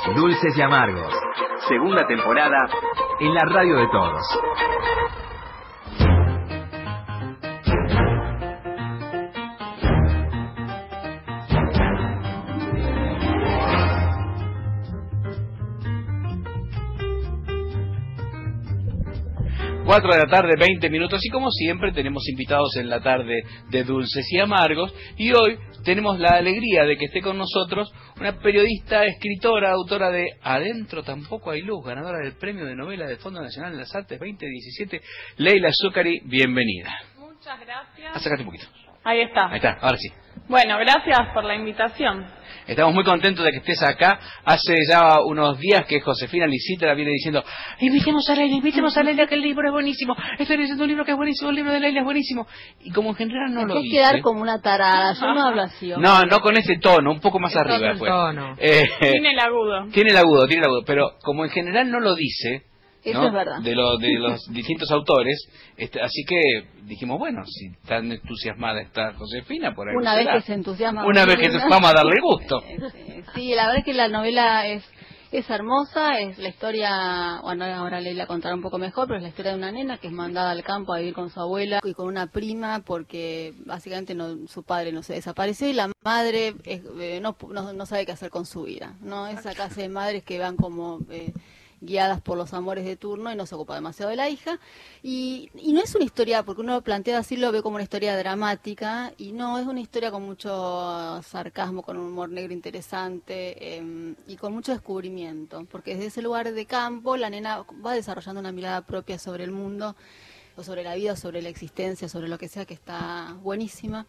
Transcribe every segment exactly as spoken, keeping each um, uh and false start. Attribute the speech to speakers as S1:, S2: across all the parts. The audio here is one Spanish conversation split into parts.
S1: Dulces y Amargos, segunda temporada en la radio de todos.
S2: cuatro de la tarde, veinte minutos, y como siempre tenemos invitados en la tarde de Dulces y Amargos, y hoy tenemos la alegría de que esté con nosotros una periodista, escritora, autora de Adentro tampoco hay luz, ganadora del premio de novela del Fondo Nacional de las Artes veinte diecisiete, Leila Zuccari, bienvenida.
S3: Muchas gracias.
S2: Acércate un poquito.
S3: Ahí está.
S2: Ahí está, ahora sí.
S3: Bueno, gracias por la invitación.
S2: Estamos muy contentos de que estés acá. Hace ya unos días que Josefina Licitra viene diciendo: invitemos a Leila, invitemos a Leila, que el libro es buenísimo. Estoy leyendo un libro que es buenísimo, el libro de Leila es buenísimo. Y como en general no lo dice...
S4: Hay que quedar como una tarada, yo no hablo así.
S2: No, no con ese tono, un poco más arriba después.
S3: Eh, tiene el agudo.
S2: Tiene el agudo, tiene el agudo. Pero como en general no lo dice...
S4: Eso
S2: ¿no?
S4: es verdad.
S2: De, lo, de los distintos autores, este, así que dijimos, bueno, si tan entusiasmada está Josefina, por ahí
S4: una vez que se entusiasma,
S2: una vez que se, vamos a darle gusto.
S4: Sí, la verdad es que la novela es es hermosa, es la historia, bueno, ahora Leila contará un poco mejor, pero es la historia de una nena que es mandada al campo a vivir con su abuela y con una prima porque básicamente no, su padre no se desapareció y la madre es, eh, no, no, no sabe qué hacer con su vida, ¿no? Esa clase de madres que van como... Eh, guiadas por los amores de turno y no se ocupa demasiado de la hija y, y no es una historia, porque uno lo plantea así, lo ve como una historia dramática y no, es una historia con mucho sarcasmo, con un humor negro interesante eh, y con mucho descubrimiento, porque desde ese lugar de campo la nena va desarrollando una mirada propia sobre el mundo o sobre la vida, sobre la existencia, sobre lo que sea, que está buenísima.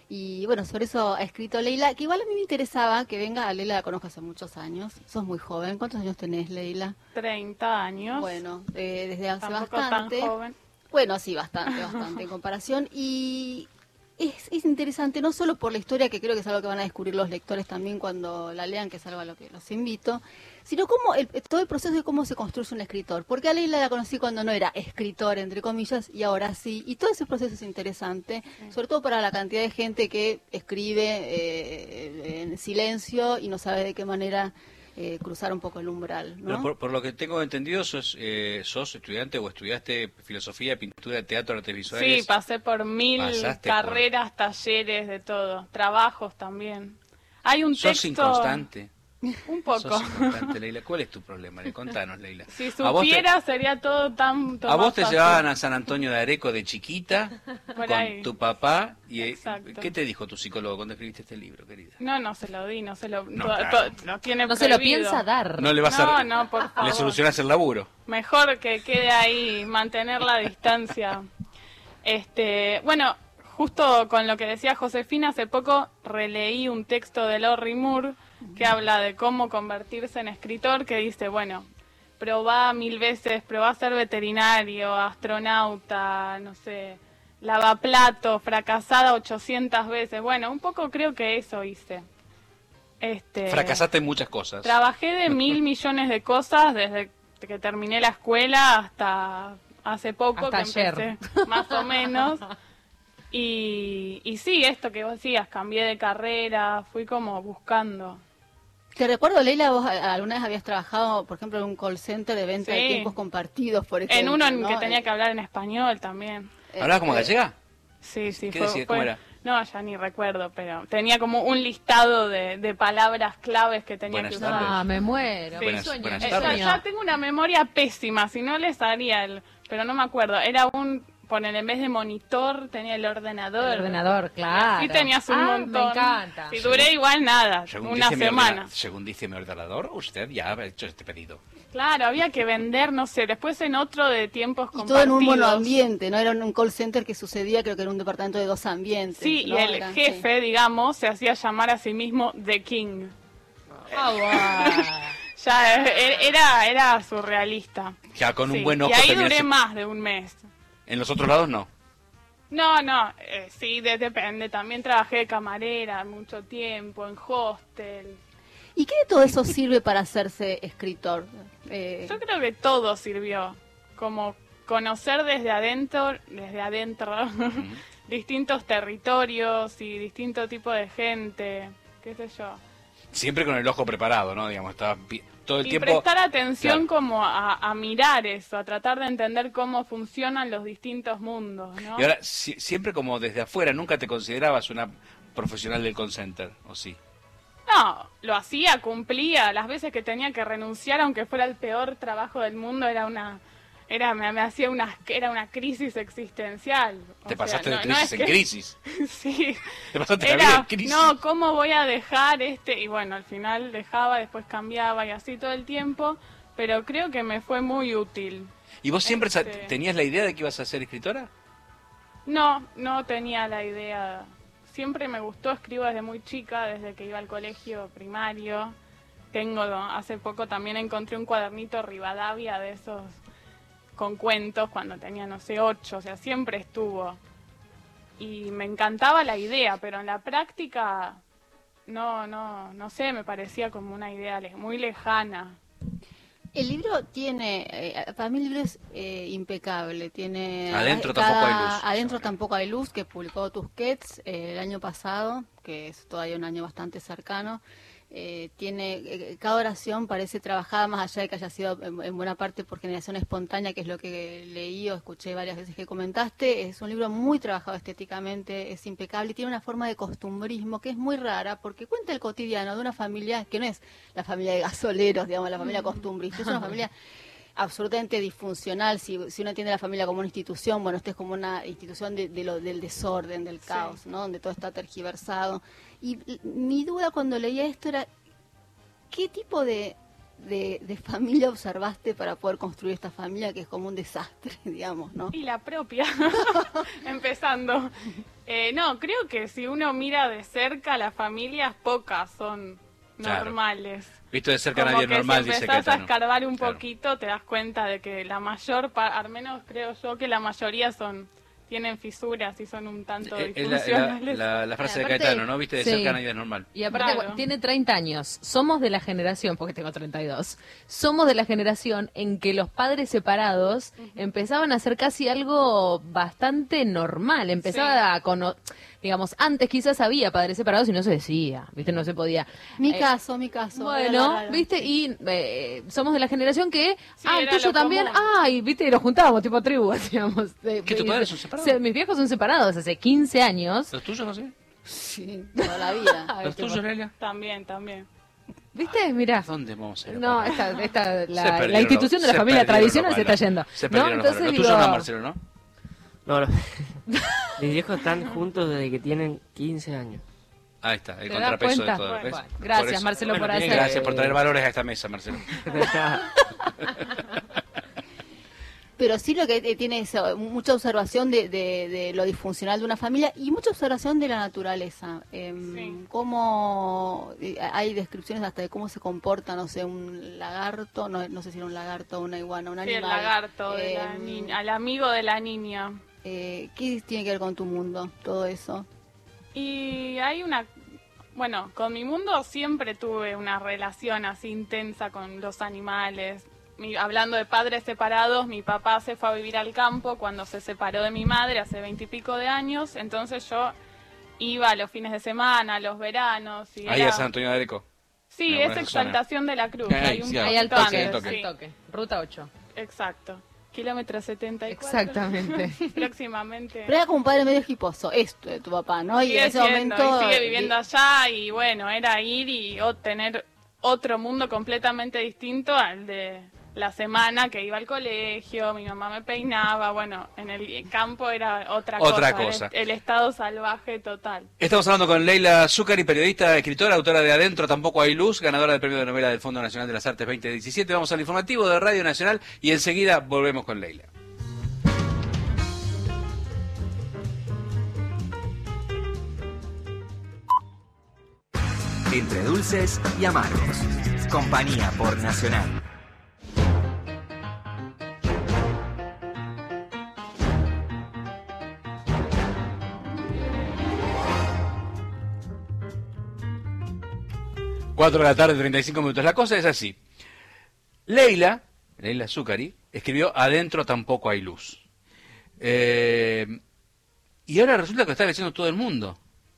S4: Y bueno, sobre eso ha escrito Leila, que igual a mí me interesaba que venga. A Leila la conozco hace muchos años, sos muy joven. ¿Cuántos años tenés, Leila?
S3: treinta años.
S4: Bueno, eh, desde hace
S3: Tampoco
S4: bastante.
S3: Tan joven.
S4: Bueno, sí, bastante, bastante en comparación. Y es, es interesante, no solo por la historia, que creo que es algo que van a descubrir los lectores también cuando la lean, que es algo a lo que los invito, sino cómo el, todo el proceso de cómo se construye un escritor. Porque a Leila la conocí cuando no era escritor, entre comillas, y ahora sí. Y todo ese proceso es interesante, sí. Sobre todo para la cantidad de gente que escribe eh, en silencio y no sabe de qué manera eh, cruzar un poco el umbral, ¿no?
S2: Pero por, por lo que tengo entendido, sos, eh, sos estudiante o estudiaste filosofía, pintura, teatro, artes visuales.
S3: Sí, pasé por mil
S2: Pasaste
S3: carreras, por... talleres, de todo. Trabajos también. Hay un
S2: sos
S3: texto...
S2: inconstante.
S3: Un poco.
S2: Sos inconstante, Leila. ¿Cuál es tu problema? Contanos, Leila.
S3: Si supiera, te... sería todo tan...
S2: A vos te fácil. Llevaban a San Antonio de Areco de chiquita,
S3: por
S2: con
S3: ahí.
S2: Tu papá. y
S3: Exacto.
S2: ¿Qué te dijo tu psicólogo cuando escribiste este libro, querida?
S3: No, no se lo di, no se lo...
S2: No,
S3: todo,
S2: claro.
S3: todo, lo tiene
S5: no
S3: prohibido.
S5: se lo piensa dar.
S2: No le vas
S3: no,
S2: a...
S3: No, por favor.
S2: Le solucionás el laburo.
S3: Mejor que quede ahí, mantener la distancia. Este, bueno, justo con lo que decía Josefina, hace poco releí un texto de Lorrie Moore que habla de cómo convertirse en escritor, que dice, bueno, probá mil veces, probá a ser veterinario, astronauta, no sé, lavaplato, fracasada ochocientas veces. Bueno, un poco creo que eso hice. Este,
S2: Fracasaste en muchas cosas.
S3: Trabajé de mil millones de cosas desde que terminé la escuela hasta hace poco,
S5: hasta
S3: que
S5: ayer.
S3: empecé, más o menos. Y, y sí, esto que vos decías, cambié de carrera, fui como buscando.
S4: Te recuerdo, Leila, vos alguna vez habías trabajado, por ejemplo, en un call center de venta
S3: Sí.
S4: de tiempos compartidos, por ejemplo.
S3: En uno en
S4: ¿no?
S3: que tenía que hablar en español también.
S2: ¿Hablabas como gallega?
S3: Sí, sí.
S2: ¿Qué
S3: fue,
S2: decías?
S3: fue,
S2: ¿Cómo era?
S3: No, ya ni recuerdo, pero tenía como un listado de, de palabras claves que tenía
S2: Buenas
S3: que usar.
S2: tardes.
S5: Ah, me muero.
S3: Sí.
S2: Buenas,
S5: Sueño.
S2: buenas
S3: Eh,
S2: tardes.
S3: ya, ya tengo una memoria pésima, si no les haría el... Pero no me acuerdo, era un... Poner, en vez de monitor, tenía el ordenador.
S5: El ordenador, claro.
S3: Sí tenías un
S5: ah,
S3: montón.
S5: me encanta.
S3: Y duré igual nada,
S2: Según
S3: una
S2: dice mi
S3: semana.
S2: ordena- según dice mi ordenador, usted ya ha hecho este pedido.
S3: Claro, había que vender, no sé, después en otro de tiempos
S4: Y
S3: compartidos.
S4: todo en un monoambiente, no era un call center que sucedía, creo que era un departamento de dos ambientes.
S3: Sí,
S4: ¿no?
S3: y el
S4: Era-
S3: jefe,
S4: sí.
S3: digamos, se hacía llamar a sí mismo The King.
S5: Ah, bueno.
S3: Ya eh, era, era surrealista.
S2: Ya con un
S3: Sí,
S2: buen ojo
S3: y ahí
S2: terminas-
S3: duré más de un mes.
S2: En los otros lados no.
S3: No, no, eh, sí, de- depende. También trabajé de camarera mucho tiempo, en hostel.
S4: ¿Y qué de todo eso sirve para hacerse escritor? Eh,
S3: Yo creo que todo sirvió, como conocer desde adentro, desde adentro, distintos territorios y distinto tipo de gente, qué sé yo.
S2: Siempre con el ojo preparado, ¿no? Digamos, estaba todo el
S3: y
S2: tiempo...
S3: prestar atención
S2: Claro.
S3: como a, a mirar eso, a tratar de entender cómo funcionan los distintos mundos, ¿no?
S2: Y ahora, si, siempre como desde afuera, nunca te considerabas una profesional del call center, ¿o sí?
S3: No, lo hacía, cumplía. Las veces que tenía que renunciar, aunque fuera el peor trabajo del mundo, era una... Era, me, me hacía una, era una crisis existencial. O
S2: Te
S3: sea,
S2: pasaste
S3: no-
S2: de
S3: no
S2: crisis
S3: es
S2: en
S3: que-
S2: crisis.
S3: Sí.
S2: Te pasaste la
S3: Era,
S2: vida en crisis.
S3: no, ¿cómo voy a dejar este? Y bueno, al final dejaba, después cambiaba y así todo el tiempo, pero creo que me fue muy útil.
S2: ¿Y vos siempre sa-
S3: Este-
S2: tenías la idea de que ibas a ser escritora?
S3: No, no tenía la idea. Siempre me gustó, escribo desde muy chica, desde que iba al colegio primario. Tengo, hace poco también encontré un cuadernito Rivadavia de esos con cuentos cuando tenía, no sé, ocho, o sea, siempre estuvo. Y me encantaba la idea, pero en la práctica, no, no, no sé, me parecía como una idea le- muy lejana.
S4: El libro tiene, eh, para mí el libro es eh, impecable, tiene...
S2: Adentro
S4: cada-
S2: tampoco hay luz.
S4: Adentro tampoco hay luz, que publicó Tusquets eh, el año pasado, que es todavía un año bastante cercano. Eh, tiene eh, cada oración parece trabajada más allá de que haya sido en, en buena parte por generación espontánea, que es lo que leí o escuché varias veces que comentaste. Es un libro muy trabajado estéticamente, es impecable y tiene una forma de costumbrismo que es muy rara porque cuenta el cotidiano de una familia que no es la familia de gasoleros, digamos, la familia costumbrista, es una familia absolutamente disfuncional. Si, si uno entiende la familia como una institución, bueno, esta es como una institución de, de lo, del desorden, del caos, ¿no? Donde todo está tergiversado. Y l- mi duda cuando leía esto era, ¿qué tipo de, de, de familia observaste para poder construir esta familia que es como un desastre, digamos, ¿no?
S3: Y la propia, empezando. Eh, no, creo que si uno mira de cerca, las familias pocas son
S2: Claro.
S3: normales.
S2: Visto de cerca
S3: Como
S2: nadie
S3: que
S2: normal,
S3: si
S2: dice
S3: empezás a
S2: Caetano.
S3: escarbar un
S2: Claro.
S3: poquito, te das cuenta de que la mayor, pa- al menos creo yo que la mayoría son tienen fisuras y son un tanto
S2: Eh, Es la, la,
S3: disfuncionales.
S2: la- la frase de
S5: Aparte-
S2: Caetano, ¿no? Viste de
S5: Sí.
S2: cerca nadie es normal.
S5: Y aparte
S3: Claro.
S5: tiene treinta años. Somos de la generación, porque tengo treinta y dos, somos de la generación en que los padres separados empezaban a hacer casi algo bastante normal. Empezaba
S3: Sí.
S5: a cono- digamos, antes quizás había padres separados y no se decía, ¿viste? No se podía.
S4: Mi
S5: Eh,
S4: caso, mi caso.
S5: Bueno,
S4: Era la-
S5: ¿viste? Y eh, somos de la generación que,
S3: Sí,
S5: ah, el
S3: era
S5: tuyo
S3: lo
S5: también,
S3: común.
S5: ay, ¿viste? Y nos juntábamos, tipo tribu, digamos.
S2: ¿Qué, tus padres son separados?
S5: Se- mis viejos son separados hace quince años.
S2: ¿Los tuyos no sé?
S4: Sí, toda la vida.
S5: Ay,
S2: ¿Los
S5: tipo,
S2: tuyos, Lelia?
S3: También, también.
S5: ¿Viste? Mirá.
S2: ¿Dónde vamos a ir?
S5: No,
S2: papá?
S5: esta, esta,
S2: Se
S5: la,
S2: perdieron
S5: la institución
S2: los-
S5: de la
S2: se
S5: familia
S2: perdieron
S5: tradicional
S2: los
S5: se está
S2: valores.
S5: yendo.
S2: Se
S5: ¿No?
S2: perdieron los
S5: Entonces
S2: valores. Los
S5: digo,
S2: tuyos no, Marcelo, ¿no?
S6: No, no. Mis viejos están juntos desde que tienen quince años.
S2: Ahí está, el
S5: ¿te das
S2: contrapeso
S5: cuenta?
S2: de todo.
S5: Bueno,
S2: ¿ves?
S5: bueno,
S2: Por
S5: gracias,
S2: eso.
S5: Marcelo,
S6: Bueno,
S5: por
S6: tiene
S5: hacer.
S6: que-
S2: Gracias por traer valores a esta mesa, Marcelo.
S4: Pero sí lo que eh, tiene es eh, mucha observación de, de, de lo disfuncional de una familia y mucha observación de la naturaleza. Em,
S3: Sí.
S4: Cómo eh, hay descripciones hasta de cómo se comporta, no sé, un lagarto, no, no sé si era un lagarto o una iguana, un
S3: Sí,
S4: animal.
S3: el lagarto, de la
S4: Em,
S3: ni- al amigo de la niña.
S4: eh, ¿Qué tiene que ver con tu mundo, todo eso?
S3: Y hay una, bueno, con mi mundo siempre tuve una relación así intensa con los animales. Mi- hablando de padres separados, mi papá se fue a vivir al campo cuando se separó de mi madre hace veintipico de años, entonces yo iba a los fines de semana, a los veranos. Y
S2: Ahí
S3: era-
S2: a San Antonio de Areco.
S3: Sí,
S2: Bueno,
S3: es
S2: esa zona.
S3: Exaltación de la Cruz.
S2: Ahí,
S3: hay un
S2: sí,
S5: Ahí al
S3: poquito
S5: toque,
S3: antes,
S2: toque.
S3: sí,
S5: al toque. Ruta ocho.
S3: exacto. Kilómetro setenta y cuatro.
S5: Exactamente.
S3: Próximamente.
S4: Pero era como un padre medio hiposo, esto de tu papá, ¿no? Y
S3: Sigue
S4: en ese
S3: siendo,
S4: momento...
S3: y sigue
S4: eh,
S3: viviendo allá y bueno, era ir y o tener otro mundo completamente distinto al de la semana que iba al colegio, mi mamá me peinaba, bueno, en el campo era otra,
S2: Otra
S3: cosa,
S2: cosa.
S3: El, el estado salvaje total.
S2: Estamos hablando con Leila Zuccari, periodista, escritora, autora de Adentro Tampoco Hay Luz, ganadora del Premio de Novela del Fondo Nacional de las Artes veinte diecisiete. Vamos al informativo de Radio Nacional y enseguida volvemos con Leila.
S1: Entre dulces y amargos. Compañía por Nacional.
S2: cuatro de la tarde, treinta y cinco minutos. La cosa es así. Leila, Leila Zuccari, escribió Adentro Tampoco Hay Luz. Eh, y ahora resulta que lo está leyendo todo el mundo.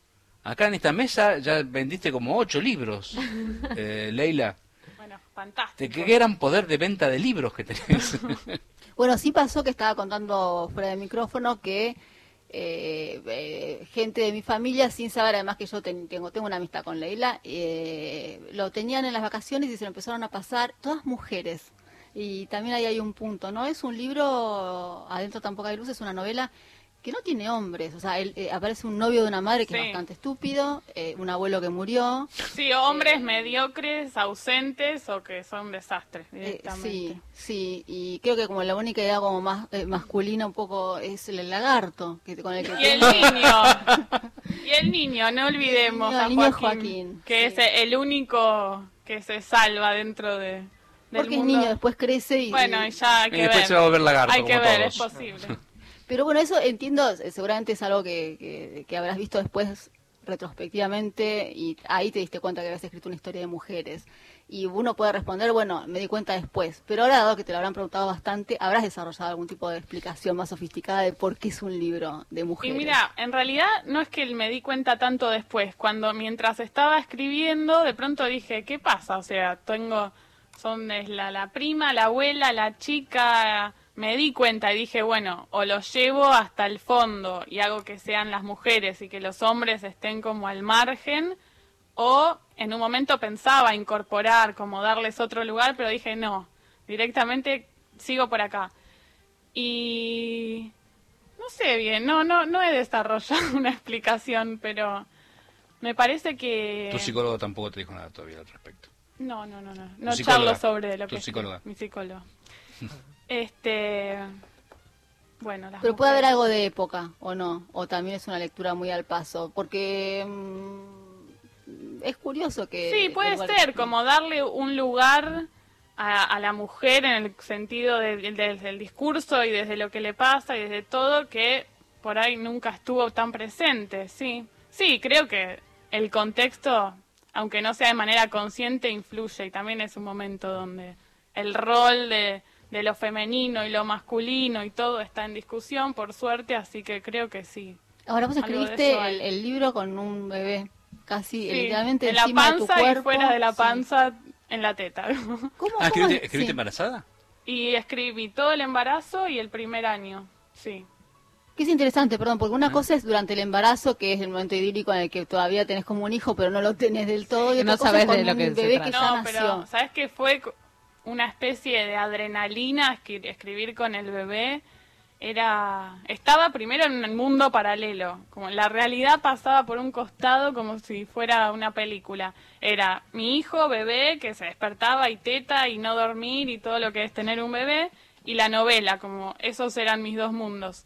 S2: Acá en esta mesa ya vendiste como ocho libros, eh, Leila.
S3: Bueno, fantástico.
S2: ¿De qué gran poder de venta de libros que tenés?
S4: Bueno, sí pasó que estaba contando fuera del micrófono que eh, eh, gente de mi familia, sin saber además que yo ten- tengo tengo una amistad con Leila, eh, lo tenían en las vacaciones y se lo empezaron a pasar, todas mujeres. Y también ahí hay un punto, ¿no? Es un libro, adentro tampoco hay luz, es una novela que no tiene hombres. O sea, él, eh, aparece un novio de una madre que
S3: Sí.
S4: es bastante estúpido, eh, un abuelo que murió.
S3: Sí, hombres mediocres, ausentes o que son desastres
S4: Eh,
S3: directamente.
S4: sí, sí, y creo que como la única idea como más eh, masculina un poco es el lagarto, que con el que
S3: Y el
S4: tengo-
S3: niño, y el niño, no olvidemos
S4: El
S3: a
S4: niño
S3: Joaquín,
S4: Joaquín,
S3: que
S4: sí.
S3: es el único que se salva dentro de, del
S4: porque es
S3: mundo.
S4: niño, después crece y...
S3: Bueno, y ya hay
S2: Y
S3: que
S2: después
S3: ver.
S2: se va a volver lagarto,
S3: Hay que
S2: como
S3: ver,
S2: todos.
S3: es posible.
S4: Pero bueno, eso entiendo, eh, seguramente es algo que, que, que habrás visto después retrospectivamente y ahí te diste cuenta que habías escrito una historia de mujeres. Y uno puede responder, bueno, me di cuenta después. Pero ahora, dado que te lo habrán preguntado bastante, habrás desarrollado algún tipo de explicación más sofisticada de por qué es un libro de
S3: Y
S4: mujeres.
S3: mira, en realidad no es que me di cuenta tanto después, cuando mientras estaba escribiendo, de pronto dije, ¿qué pasa? O sea, tengo, son es la, la prima, la abuela, la chica, me di cuenta y dije, bueno, o los llevo hasta el fondo y hago que sean las mujeres y que los hombres estén como al margen, o en un momento pensaba incorporar, como darles otro lugar, pero dije, no, directamente sigo por acá. Y no sé bien, no, no, no he desarrollado una explicación, pero me parece que...
S2: Tu psicólogo tampoco te dijo nada todavía al respecto.
S3: No, no, no, no, no
S2: psicóloga.
S3: charlo sobre lo
S2: Tu
S3: que...
S2: psicóloga.
S3: Mi psicólogo. Este... Bueno, las
S4: Pero puede haber
S3: mujeres.
S4: algo de época, ¿o no? O también es una lectura muy al paso, porque mm, es curioso que...
S3: Sí, puede
S4: igual-
S3: ser, como darle un lugar a, a la mujer en el sentido de- de- desde el discurso y desde lo que le pasa y desde todo que por ahí nunca estuvo tan presente, sí. Sí, creo que el contexto, aunque no sea de manera consciente, influye y también es un momento donde el rol de, de lo femenino y lo masculino y todo está en discusión, por suerte, así que creo que sí.
S4: Ahora vos
S3: Algo de
S4: escribiste
S3: eso hay.
S4: el, el libro con un bebé, casi
S3: Sí,
S4: literalmente
S3: en la
S4: encima de tu
S3: panza
S4: cuerpo.
S3: y fuera de la
S4: Sí.
S3: panza en la teta.
S4: ¿Cómo,
S2: Ah,
S4: cómo
S2: ¿escribiste,
S4: es?
S2: escribiste
S4: Sí.
S2: embarazada?
S3: Y escribí todo el embarazo y el primer año, sí.
S4: Que es interesante, perdón, porque una cosa es durante el embarazo, que es el momento idílico en el que todavía tenés como un hijo, pero no lo tenés del todo, y
S5: Que
S4: otra
S5: no
S4: cosa
S5: sabés
S4: es con
S5: de lo
S4: un
S5: que se
S4: bebé
S5: trata.
S4: que ya
S3: No,
S4: nació.
S3: pero ¿sabes qué fue? Co- Una especie de adrenalina escri- escribir con el bebé. Era estaba primero en un mundo paralelo, como la realidad pasaba por un costado como si fuera una película. Era mi hijo, bebé, que se despertaba y teta y no dormir y todo lo que es tener un bebé, y la novela, como esos eran mis dos mundos.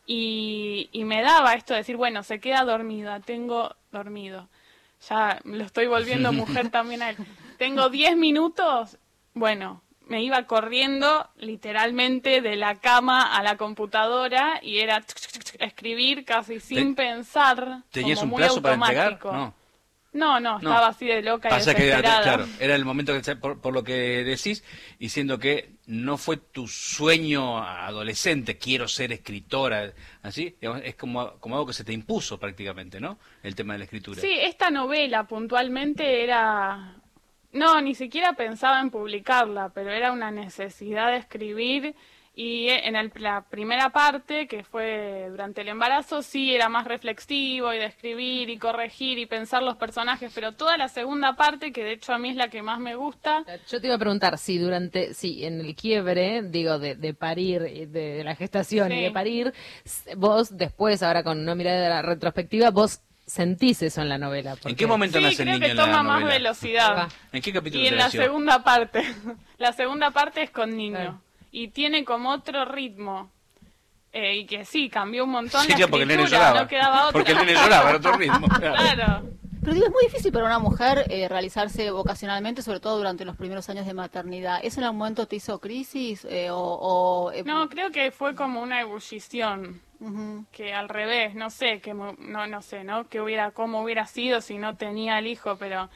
S3: Y, y me daba esto de decir, bueno, se queda dormida, tengo dormido. Ya lo estoy volviendo mujer también a él. Tengo diez minutos, bueno, me iba corriendo literalmente de la cama a la computadora y era escribir casi sin
S2: ¿Te-
S3: pensar.
S2: ¿Tenías
S3: como
S2: un
S3: muy
S2: plazo para entregar?
S3: automático.
S2: No.
S3: No, no,
S2: No.
S3: estaba así de loca y
S2: Pasa que,
S3: desesperada.
S2: claro, era el momento que, por, por lo que decís, diciendo que no fue tu sueño adolescente, quiero ser escritora, así, digamos, es como, como algo que se te impuso prácticamente, ¿no? El tema de la escritura.
S3: Sí, esta novela puntualmente era... No, ni siquiera pensaba en publicarla, pero era una necesidad de escribir y en el- la primera parte, que fue durante el embarazo, sí era más reflexivo y de escribir y corregir y pensar los personajes, pero toda la segunda parte, que de hecho a mí es la que más me gusta,
S5: Yo te iba a preguntar si durante, si en el quiebre, digo, de, de parir, y de, de la gestación y
S3: Sí.
S5: de parir, s- vos después, ahora con una mirada de la retrospectiva, vos sentís eso en la novela.
S2: ¿En
S5: porque-
S2: qué momento
S3: sí,
S2: nace el
S3: creo
S2: niño
S3: que
S2: en la
S3: toma más
S2: novela?
S3: velocidad.
S2: ¿En qué capítulo
S3: Y
S2: se
S3: en la
S2: nació?
S3: segunda parte, la segunda parte es con niño.
S5: Claro.
S3: Y tiene como otro ritmo. Eh, y que sí, cambió un montón
S2: Sí,
S3: la
S2: claro, porque el nene
S3: escritura,
S2: lloraba.
S3: no quedaba otra.
S2: Porque el nene lloraba, era otro ritmo. Claro.
S3: Claro.
S4: Pero digo, es muy difícil para una mujer eh, realizarse vocacionalmente, sobre todo durante los primeros años de maternidad. ¿Eso en algún momento te hizo crisis? Eh, o, o, eh,
S3: No, creo que fue como una ebullición.
S4: ujú.
S3: Que al revés, no sé, que mo- no no sé, ¿no? Que hubiera, cómo hubiera sido si no tenía el hijo, pero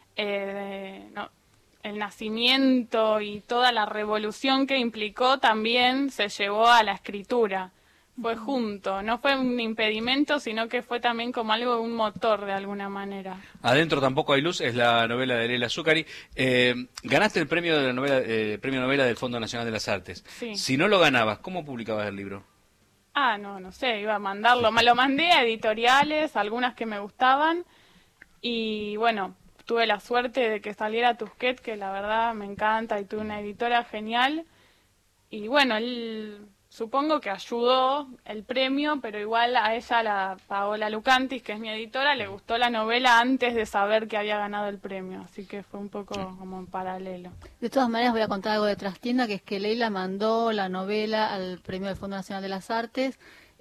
S3: eh, no, el nacimiento y toda la revolución que implicó también se llevó a la escritura. fue junto, no fue un impedimento, sino que fue también como algo, un motor de alguna manera.
S2: Adentro tampoco hay luz, es la novela de Leila Zuccari. Eh, ganaste el premio de la novela, eh, premio novela del Fondo Nacional de las Artes.
S3: Sí.
S2: Si no lo ganabas, ¿cómo publicabas el libro?
S3: Ah, no, no sé, iba a mandarlo, me lo mandé a editoriales, algunas que me gustaban, y bueno, tuve la suerte de que saliera Tusquet, que la verdad me encanta, y tuve una editora genial, y bueno, él... Supongo que ayudó el premio, pero igual a ella, la Paola Lucantis, que es mi editora, le gustó la novela antes de saber que había ganado el premio, así que fue un poco como en paralelo.
S4: De todas maneras voy a contar algo de trastienda, que es que Leila mandó la novela al Premio del Fondo Nacional de las Artes,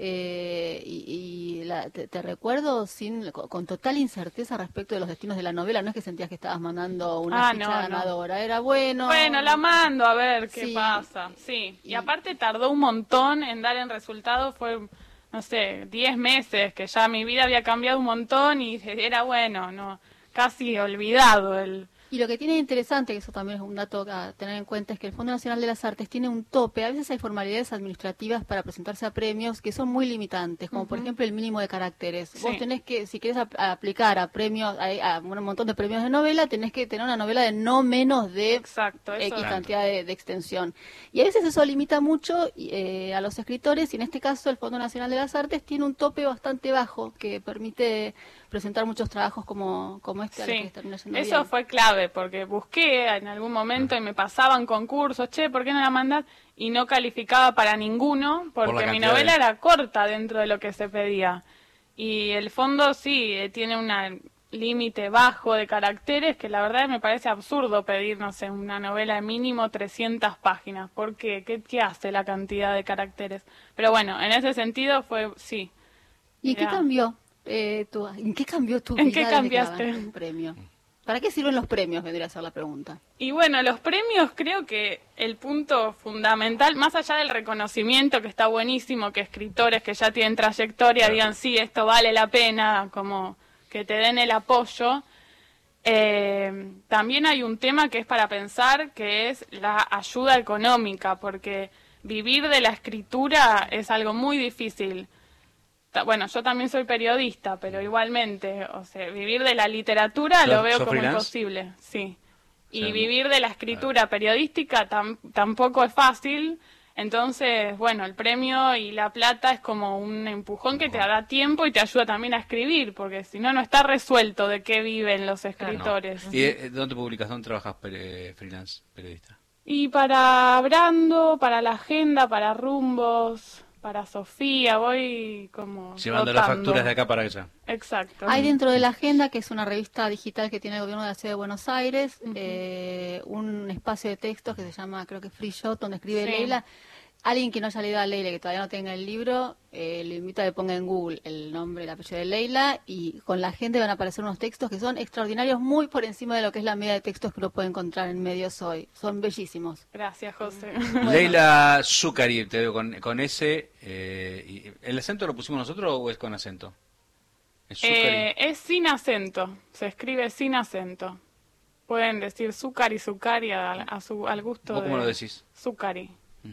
S4: eh, y, y la, te, te recuerdo sin con, con total incerteza respecto de los destinos de la novela. No es que sentías que estabas mandando una
S3: Ah,
S4: ficha
S3: no, no.
S4: ganadora, era bueno.
S3: Bueno, la mando a ver qué
S4: Sí.
S3: pasa, sí. Y
S4: Y-
S3: aparte tardó un montón en dar el resultado, fue, no sé, diez meses, que ya mi vida había cambiado un montón y era bueno, no, casi olvidado el...
S4: Y lo que tiene interesante, que eso también es un dato a tener en cuenta, es que el Fondo Nacional de las Artes tiene un tope. A veces hay formalidades administrativas para presentarse a premios que son muy limitantes, como por ejemplo el mínimo de caracteres.
S3: Sí.
S4: Vos tenés que, si querés ap- aplicar a premios, a, a un montón de premios de novela, tenés que tener una novela de no menos de
S3: Exacto, eso.
S4: X cantidad de, de extensión. Y a veces eso limita mucho eh, a los escritores, y en este caso el Fondo Nacional de las Artes tiene un tope bastante bajo que permite presentar muchos trabajos como, como este, a los
S3: Sí,
S4: que termina yendo
S3: eso
S4: bien.
S3: fue clave, porque busqué en algún momento y me pasaban concursos, che, ¿por qué no la mandás? Y no calificaba para ninguno,
S2: Por la
S3: porque mi
S2: cantidad
S3: novela
S2: de-
S3: era corta dentro de lo que se pedía. Y el fondo sí, eh, tiene un límite bajo de caracteres, que la verdad me parece absurdo pedir, no sé, una novela de mínimo trescientas páginas. ¿Por qué? ¿Qué, qué hace la cantidad de caracteres? Pero bueno, en ese sentido fue, sí.
S4: ¿Y en qué
S3: Mirá.
S4: cambió? Eh, tu, ¿En qué cambió tu
S3: ¿En
S4: vida
S3: qué
S4: desde que
S3: cambiaste?
S4: ganaste un premio? ¿Para qué sirven los premios? Vendría a ser la pregunta.
S3: Y bueno, los premios creo que el punto fundamental, más allá del reconocimiento que está buenísimo, que escritores que ya tienen trayectoria digan, sí, esto vale la pena, como que te den el apoyo, eh, también hay un tema que es para pensar, que es la ayuda económica, porque vivir de la escritura es algo muy difícil. Ta- Bueno, yo también soy periodista, pero igualmente, o sea, vivir de la literatura
S2: ¿Sos-
S3: lo veo
S2: sos
S3: como
S2: freelance?
S3: imposible, sí. Y
S2: O sea,
S3: vivir de la escritura periodística tam- tampoco es fácil, entonces, bueno, el premio y la plata es como un empujón que te da tiempo y te ayuda también a escribir, porque si no, no está resuelto de qué viven los escritores.
S2: ¿Y eh, dónde publicas? ¿Dónde trabajas pere- freelance, periodista?
S3: Y para Brando, para la agenda, para Rumbos, para Sofía, voy como
S2: Llevando las
S3: rotando.
S2: facturas de acá para allá.
S3: Exacto.
S4: Hay dentro de la Agenda, que es una revista digital que tiene el gobierno de la ciudad de Buenos Aires, eh, un espacio de textos que se llama, creo que Free Shot, donde escribe
S3: Sí.
S4: Leila. Alguien que no haya leído a Leila, que todavía no tenga el libro, eh, le invito a que ponga en Google el nombre y el apellido de Leila, y con la gente van a aparecer unos textos que son extraordinarios, muy por encima de lo que es la media de textos que uno puede encontrar en medios hoy. Son bellísimos.
S3: Gracias, José.
S2: Leila Zuccari, te veo con, con ese. Eh, y- ¿El acento lo pusimos nosotros o es con acento? Es Zuccari.
S3: Eh, es sin acento, se escribe sin acento. Pueden decir Zuccari, Zuccari a, a su, al gusto
S2: ¿Vos
S3: de...
S2: cómo lo decís?
S3: Zuccari.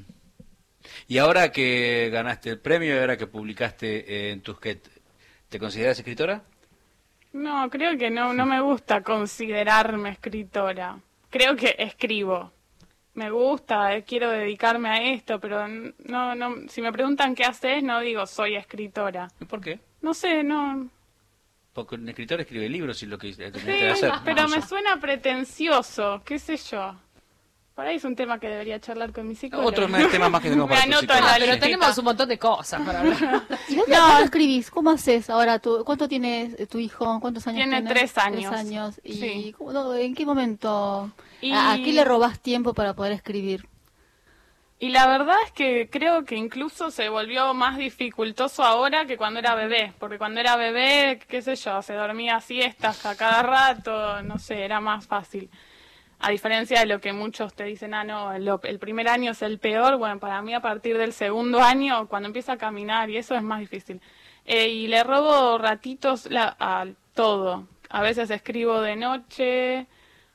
S2: Y ahora que ganaste el premio y ahora que publicaste en Tusquet, ¿te consideras escritora?
S3: No, creo que no, no me gusta considerarme escritora. Creo que escribo. Me gusta, eh, quiero dedicarme a esto, pero n- no, no, si me preguntan qué haces, no digo soy escritora.
S2: ¿Y por qué?
S3: No sé, no.
S2: Porque un escritor escribe libros y lo que tenés
S3: Sí,
S2: que hacer.
S3: pero
S2: No
S3: me
S2: sé.
S3: suena pretencioso, qué sé yo. Por ahí es un tema que debería charlar con mi psicólogo.
S2: Otro más- tema más que tenemos
S3: Me
S2: para tu
S3: anoto en
S2: psicólogo.
S3: la
S5: Ah, pero
S3: listita.
S5: tenemos un montón de cosas para hablar.
S4: ¿Y dónde,
S3: No.
S4: ¿cuándo escribís? ¿Cómo haces ahora? Tu, ¿Cuánto tiene eh, tu hijo? ¿Cuántos años
S3: Tiene
S4: tiene?
S3: tres años.
S4: Tres años. ¿Y
S3: Sí.
S4: cómo- no, en qué momento?
S3: Y-
S4: ¿A, a qué le robás tiempo para poder escribir?
S3: Y la verdad es que creo que incluso se volvió más dificultoso ahora que cuando era bebé, porque cuando era bebé, qué sé yo, se dormía siestas a cada rato, no sé, era más fácil. A diferencia de lo que muchos te dicen, ah, no, el, el primer año es el peor, bueno, para mí a partir del segundo año, cuando empieza a caminar, y eso es más difícil. Eh, y le robo ratitos la- a todo. A veces escribo de noche,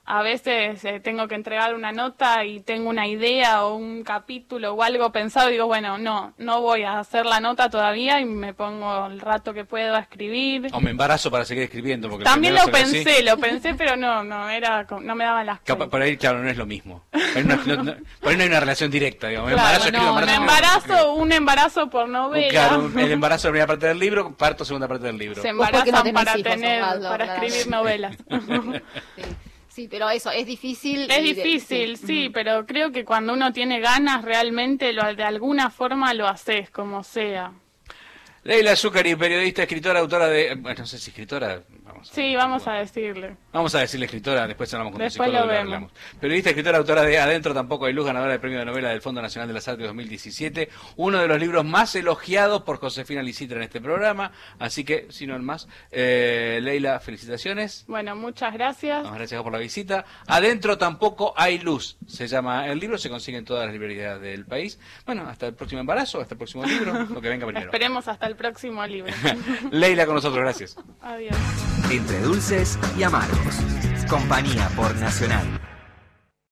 S3: a veces eh, tengo que entregar una nota y tengo una idea o un capítulo o algo pensado y digo, bueno, no, no voy a hacer la nota todavía y me pongo el rato que puedo a escribir.
S2: O me embarazo para seguir escribiendo. Porque
S3: También lo
S2: pensé,
S3: así. lo pensé, pero no, no era, no me daban las cosas.
S2: Por ahí, claro, no es lo mismo. Por ahí no, no, no, por ahí no hay una relación directa, digamos.
S3: Claro,
S2: embarazo,
S3: no,
S2: escribo,
S3: un
S2: embarazo,
S3: embarazo,
S2: escribo.
S3: un embarazo por novela.
S2: Claro, el embarazo de la primera parte del libro, parto segunda parte del libro.
S3: Se
S4: Vos porque no
S3: embarazan
S4: tenés
S3: para
S4: hijos,
S3: tener,
S4: Osvaldo,
S3: para
S4: claro.
S3: escribir novelas.
S4: Sí. Sí, pero eso, es difícil.
S3: Es
S4: y de-
S3: difícil,
S4: sí.
S3: sí, pero creo que cuando uno tiene ganas realmente lo, de alguna forma lo haces, como sea.
S2: Leila Zuccari, periodista, escritora, autora de... Bueno, no sé si escritora... Vamos a
S3: Sí, vamos a decirle.
S2: Vamos a decirle escritora, después hablamos con un
S3: Después
S2: psicólogo
S3: lo
S2: y
S3: vemos.
S2: hablamos. Periodista, escritora, autora de Adentro tampoco hay luz, ganadora del premio de novela del Fondo Nacional de las Artes dos mil diecisiete, uno de los libros más elogiados por Josefina Licitra en este programa, así que, si no más, eh, Leila, felicitaciones.
S3: Bueno, muchas gracias.
S2: No, gracias por la visita. Adentro tampoco hay luz, se llama el libro, se consigue en todas las librerías del país. Bueno, hasta el próximo embarazo, hasta el próximo libro, lo que venga primero.
S3: Esperemos hasta el próximo libro.
S2: Leila con nosotros, gracias.
S3: Adiós.
S1: Entre dulces y amargos. Compañía por Nacional.